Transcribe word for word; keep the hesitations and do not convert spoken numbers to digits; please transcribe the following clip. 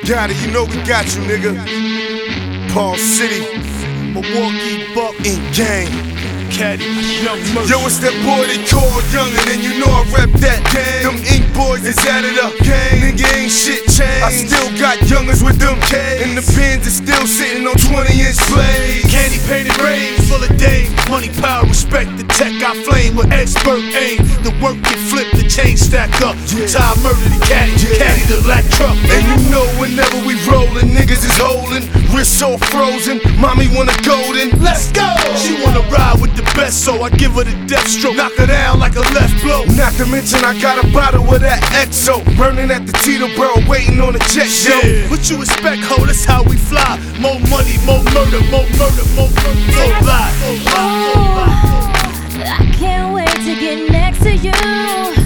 Got it, you know we got you, nigga. Paul City, Milwaukee Buck, Ink Gang. Caddy, Young Merc. Yo, it's that boy they call Youngin', and you know I rep that gang. Them Ink boys is added up gang. Nigga ain't shit changed. I still got youngers with them K's, and the pins is still sitting on twenty inch blades. Candy painted rings, full of dame. Money, power, respect, the tech I flame with expert aim. The work can flip, the chain stack up. Yeah. Time murder the caddy, Yeah. caddy the black truck. And you know whenever we rollin', niggas is holding, wrist so frozen, mommy want a golden. Let's go! She wanna ride with the best, so I give her the death stroke. Knock her down like a left blow. Not to mention I got a bottle of that X O, burning at the Teterboro, waiting on a jet, yo. Yeah. What you expect, ho? That's how we fly. More money, more murder, more murder, more murder. More lie, more lie, more lie. I can't wait to get next to you.